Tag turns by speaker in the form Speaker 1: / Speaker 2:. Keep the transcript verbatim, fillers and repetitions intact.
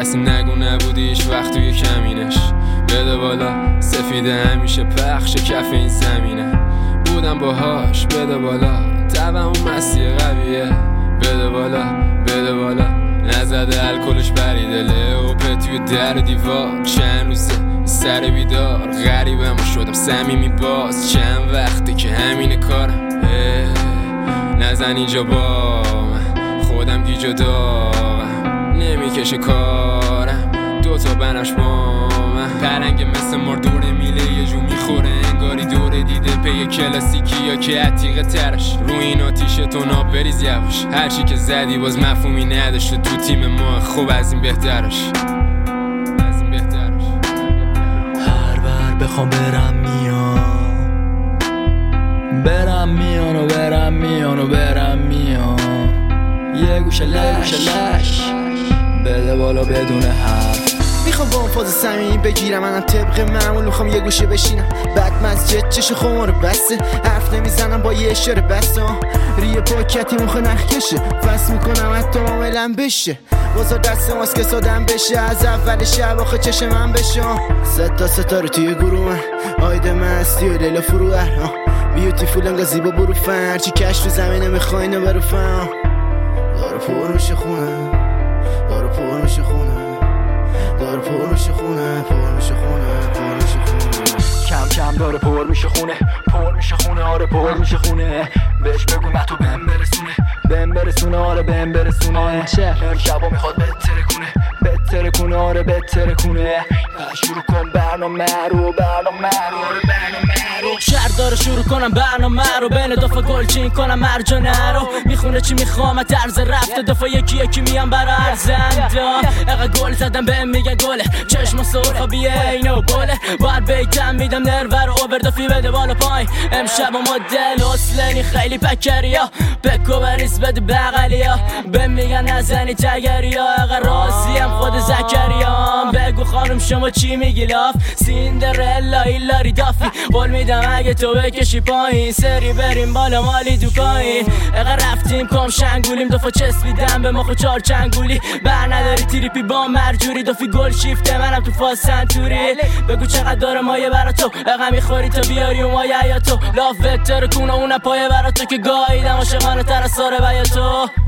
Speaker 1: کسی نگو نبودیش وقت توی کمینش. بده بالا سفیده همیشه پخش کف این زمینه. بودم باهاش بده بالا تبم اون مسیح قویه. بده بالا بده بالا نزده الکلش بریده لئوپه توی در دیوار. چند روزه سر بیدار غریبم شدم صمیمی باز. چند وقته که همین کارم نزن اینجا با من خودم گیجا دارم نمیکشه کارم دوتا بنفش با من. پرنگ مثل مردور میله یه جو میخوره انگاری دوره دیده پی کلاسیکی یا که عتیقه ترش. رو این آتیشه تو ناب بریز یواش هرچی که زدی باز مفهومی نداشته تو تیم ما. خوب از این بهترش از این بهترش.
Speaker 2: هر بر بخوام برم میان برم میان و برم میان و برم میان. یه گوشه لش لش بده بالا بدون حرف.
Speaker 3: میخوام با اون فاز صمیمی بگیرم منم طبق معمول میخوام یه گوشه بشینم. بعد مسجد چش خمار بسته حرف نمیزنم با یه اشاره بسته. ریه پاکتی مخه نخ کشه فصل میکنم حتی معاملم بشه. بازار دست ماست که سادم بشه از اول شب آخه چش من بشه. ست تا ستاره توی گروه من آیده مستی و لیلا فروهر. بیوتیفول انگا زیبا برو فن چی کش تو زمینه میخوای نو برو فن. داره پر میشه خونه داره پر میشه خونه داره پر میشه خونه پر میشه خونه پر میشه خونه.
Speaker 2: کم کم داره پر میشه خونه پر میشه خونه آره پر میشه خونه. بهش بگو من تو بهم برسونه بهم برسونه آره بهم برسونه. امشبا میخواد بهتره کنه بهتره کنه آره بهتره کنه. شروع کن برنامه رو برنامه رو آره برنامه رو.
Speaker 4: شهر داره شروع کنم برنامه رو بین دفعه گلچین کنم مرجانه رو. میخونه چی میخوام طرز رفته دفعه یکی یکی میام برا ارزندم. اقا گل زدم بهم میگه گله چشم و سرخابیه اینو بله. باید بیتم میدم نرور رو اووردافی بده بالا پایین. امشب و مدل اصلنی خیلی پکریا بکو بریز بده بغلیا. بهم میگن نزنی تگریا اقا راضیم خود زکریام. بگو خانم شما چی میگی لاف سیندرلا ایلاری دافی. قول میدم اگه تو بکشی پایین سری بریم بالا مالی دوکاین. اقا رفتیم کام شنگولیم دفعه چسبیدم به مخو چار چنگولی. بر نداری تریپی با مرجوری دفعی گل شیفته منم تو فاز سنتوری. بگو چقدر داره مایه برا تو اقا میخوری تا بیاری و مایه یا تو. لاف وتر کونه اون پایه برا تو که گاهیدم عاشقانه تر از ساره بیا تو.